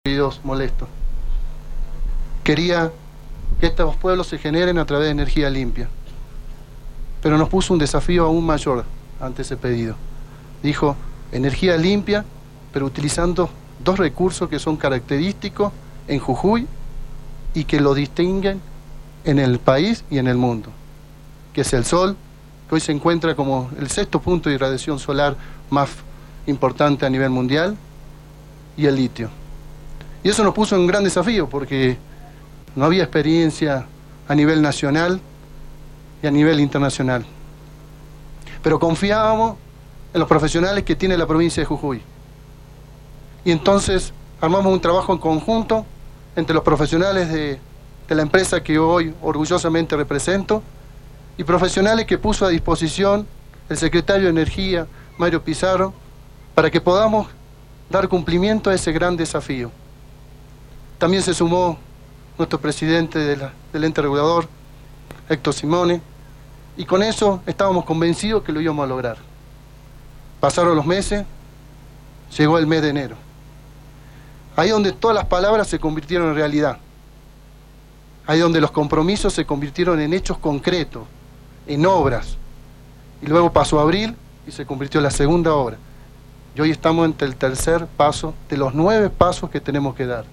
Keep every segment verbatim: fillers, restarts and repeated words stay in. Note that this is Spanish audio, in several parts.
ruidos molestos. Quería que estos pueblos se generen a través de energía limpia. Pero nos puso un desafío aún mayor ante ese pedido. Dijo, energía limpia, pero utilizando dos recursos que son característicos en Jujuy y que lo distinguen en el país y en el mundo, que es el sol, que hoy se encuentra como el sexto punto de irradiación solar más importante a nivel mundial, y el litio. Y eso nos puso en un gran desafío porque no había experiencia a nivel nacional y a nivel internacional. Pero confiábamos en los profesionales que tiene la provincia de Jujuy. Y entonces armamos un trabajo en conjunto entre los profesionales de, de la empresa que hoy orgullosamente represento y profesionales que puso a disposición el secretario de Energía, Mario Pizarro, para que podamos dar cumplimiento a ese gran desafío. También se sumó nuestro presidente de la, del ente regulador, Héctor Simone, y con eso estábamos convencidos que lo íbamos a lograr. Pasaron los meses, llegó el mes de enero. Ahí donde todas las palabras se convirtieron en realidad. Ahí donde los compromisos se convirtieron en hechos concretos, en obras. Y luego pasó abril y se convirtió en la segunda obra. Y hoy estamos entre el tercer paso de los nueve pasos que tenemos que dar.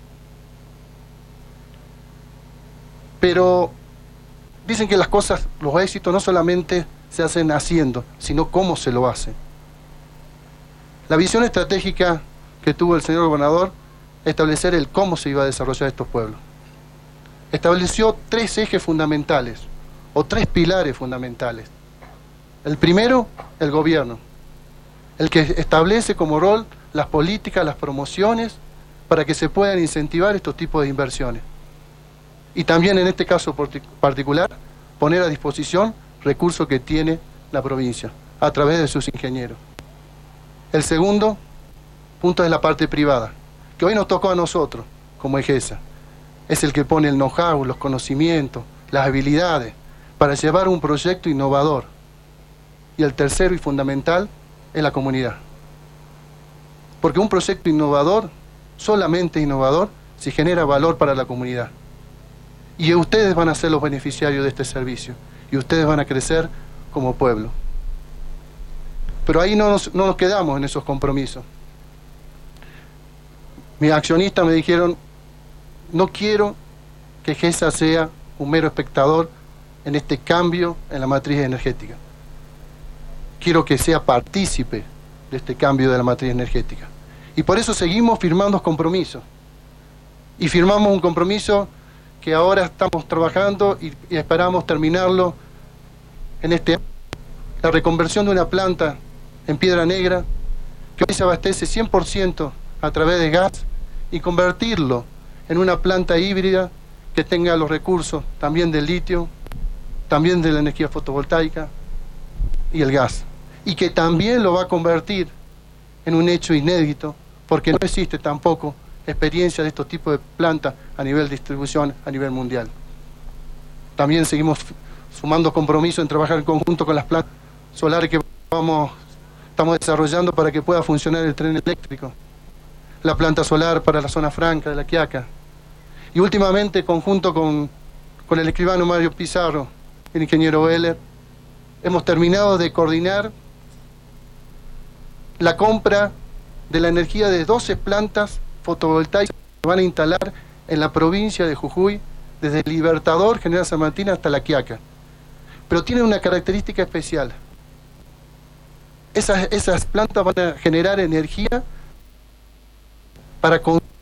Pero dicen que las cosas, los éxitos no solamente se hacen haciendo, sino cómo se lo hace. La visión estratégica que tuvo el señor gobernador es establecer el cómo se iba a desarrollar estos pueblos. Estableció tres ejes fundamentales, o tres pilares fundamentales. El primero, el gobierno, el que establece como rol las políticas, las promociones, para que se puedan incentivar estos tipos de inversiones. Y también en este caso particular, poner a disposición recursos que tiene la provincia, a través de sus ingenieros. El segundo punto es la parte privada, que hoy nos tocó a nosotros, como EGESA. Es el que pone el know-how, los conocimientos, las habilidades, para llevar un proyecto innovador. Y el tercero y fundamental es la comunidad. Porque un proyecto innovador, solamente innovador, si genera valor para la comunidad. Y ustedes van a ser los beneficiarios de este servicio. Y ustedes van a crecer como pueblo. Pero ahí no nos, no nos quedamos en esos compromisos. Mis accionistas me dijeron, no quiero que GESA sea un mero espectador en este cambio en la matriz energética. Quiero que sea partícipe de este cambio de la matriz energética. Y por eso seguimos firmando compromisos. Y firmamos un compromiso que ahora estamos trabajando y, y esperamos terminarlo en este año. La reconversión de una planta en Piedra Negra, que hoy se abastece cien por ciento a través de gas, y convertirlo en una planta híbrida que tenga los recursos también del litio, también de la energía fotovoltaica y el gas. Y que también lo va a convertir en un hecho inédito, porque no existe tampoco experiencia de estos tipos de plantas a nivel de distribución a nivel mundial. También seguimos sumando compromiso en trabajar en conjunto con las plantas solares que vamos, estamos desarrollando para que pueda funcionar el tren eléctrico, la planta solar para la zona franca de La Quiaca. Y últimamente, conjunto con, con el escribano Mario Pizarro, el ingeniero Weller, hemos terminado de coordinar la compra de la energía de doce plantas fotovoltaicas que van a instalar en la provincia de Jujuy, desde el Libertador, General San Martín hasta La Quiaca. Pero tienen una característica especial. Esas, esas plantas van a generar energía para consumir